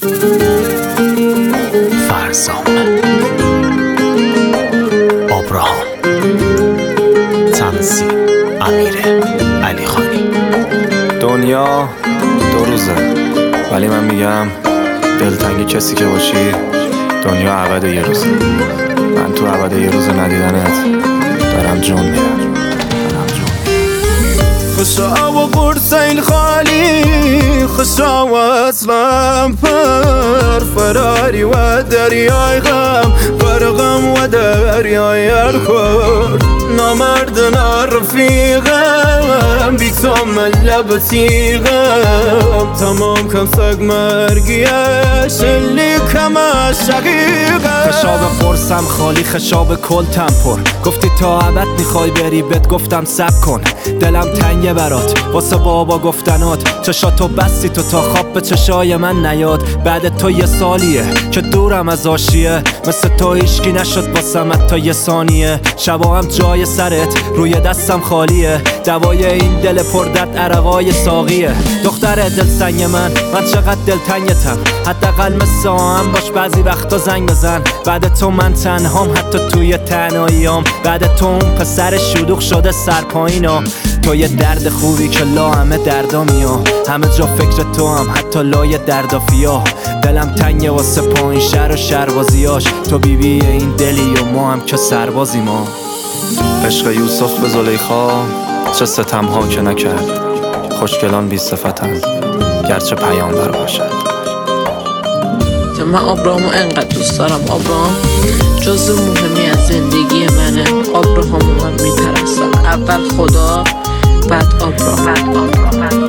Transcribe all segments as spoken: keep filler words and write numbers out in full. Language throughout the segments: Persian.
فرزانه ابراهام تنظیم امیر علی خانی. دنیا دو روزه، ولی من میگم دلتنگ کسی که باشی دنیا ابد یه روزه. من تو ابد یه روز ندیدنت دارم جون میرم. خشا و قرصین خالی، خشا و اسلام پر فراری و دریای غم، غرقم و دریای الکل. نامردنا رفیقم، بی تو من لب تیغم. تمام کم سگ مرگیه، شلی کم شقیقم. خشاب قرصم خالی، خشاب کلتم پر. گفتی تا ابد میخوای بری، بهت گفتم صبر کن. دلم تنگه برات واسه بابا گفتنات. چشاتو بستی تو تا خواب به چشای من نیاد. بعد تو یه سالیه که دورم از آشیه، مثل تو هیچکی نشد واسمت تا یه ثانیه. شبا هم جای سرت روی دستم خالیه، دوای این دل پردرد عرقای ساقیه. دختر دل سنگ من، من چقدر دلتنگتم. حداقل مثل هم باش بعضی وقتا زنگ بزن. بعد تو من تنهام حتی توی تنهاییام. بعد تو اون پسر شلوغ شده سرپایینا. تو یه درد خوبی که لا همه دردا میام. همه جا فکر تو هم حتی لای دردافیا. دلم تنگه واسه پایین شهر و شهربازیاش. تو بیبی بی این دلی و ما هم که سربازی ما. عشق یوسف به زلیخا چه ستم ها که نکرد. خوشگلان بی صفتن گرچه پیامبر باشد. من ابراهامو انقدر دوست دارم. ابراهام جزء مهمی از زندگی منه. ابراهامو من میپرستم. اول خدا، بعد ابراهام. بعد ابراهام.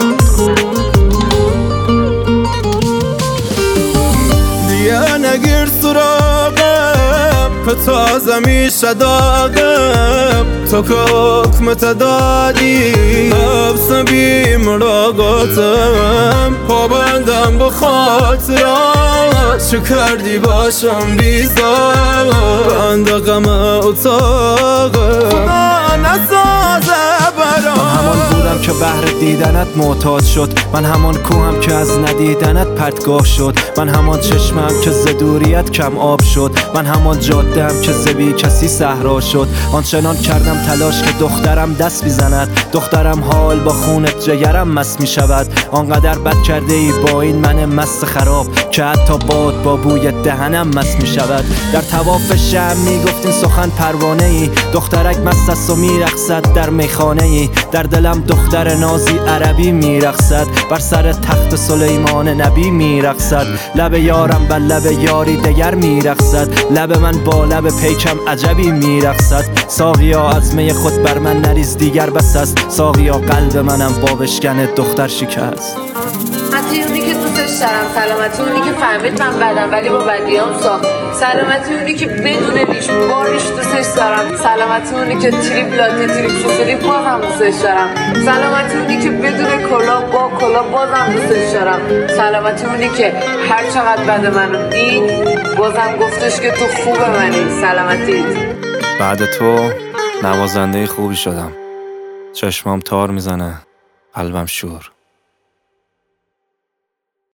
دیگه نگیر سراغم که تازه میشه داغم. تو که حکمت دادی حبس بی مراقاتم. پابندم به خاطرات چه کردی باشم بیزار. بند غم اتاقم خدا نسازه برام. من همان بودم که بهر دیدنت معتاد شد. من همان کوهم که از ندیدنت پرتگاه شد. من همان چشمم که ز دوریت کم آب شد. من همان جاده‌ام که ز بی کسی صحرا شد. آنچنان کردم تلاش که دخترم دست بیزند. دخترم حال با خونت جگرم مست می شود. آنقدر بد کرده ای با این من مست خراب که حتی باد با بوی دهنم مست می شود. در طواف شم می گفتین سخن پروانه ای. دخترک مست است و می رقصد در میخانه ای. در دلم دختر نازی عربی می رقصد. بر سر تخت سلیمان نبی می رقصد. لب یارم بر لب یاری دگر می رقصد. لب من با لب پیکم عجبی می رقصد. ساقیا از می خود بر من نریز دیگر بس است. ساقیا قلب منم با بشکن دختر شکست. حتی اونی که دوستش دارم، سلامتی اونی که فهمید من بدم ولی با بدیام ساخت. سلامتی اونی که بدون ریش باریش دوستش دارم. سلامتی اونی که تریپ لاته تریپ سوسولی بازم دوستش دارم. سلامتی اونی که بدون کلا با کلا بازم دوستش دارم. سلامتی اونی که هر چقدر بد منو دید بازم گفتش که تو خوب منی. سلامتیت. بعد تو نوازنده خوبی شدم. چشمام تار میزنه، قلبم شور.